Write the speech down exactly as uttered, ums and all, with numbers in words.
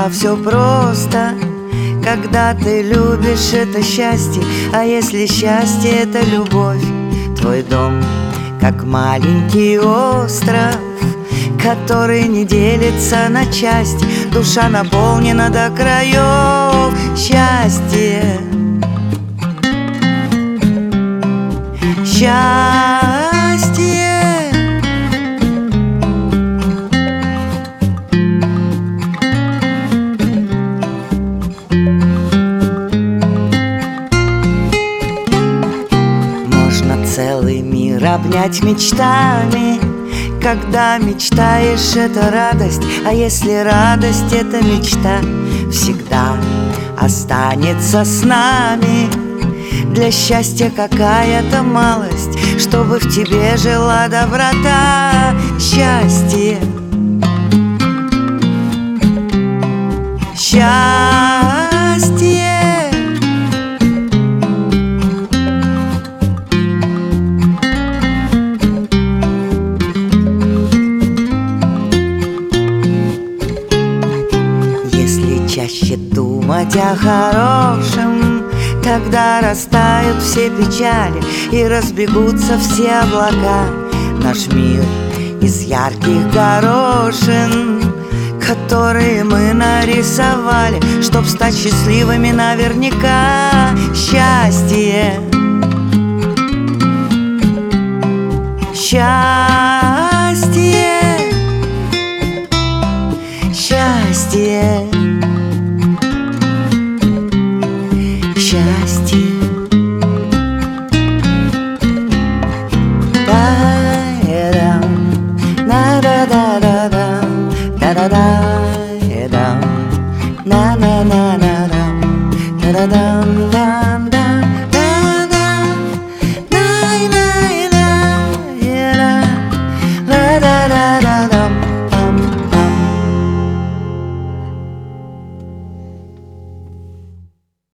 а все просто. Когда ты любишь, это счастье, а если счастье — это любовь. Твой дом как маленький остров, который не делится на части. Душа наполнена до краев. Счастье, счастье. Можно целый мир обнять мечтами. Когда мечтаешь, это радость, а если радость — это мечта, всегда останется с нами. Для счастья какая-то малость, чтобы в тебе жила доброта. Счастье, счастье. Если чаще думать о хорошем, тогда растают все печали и разбегутся все облака. Наш мир из ярких горошин, которые мы нарисовали, чтоб стать счастливыми наверняка. Счастье, счастье, счастье, счастье. Да-да-да-да-да, да-да-да.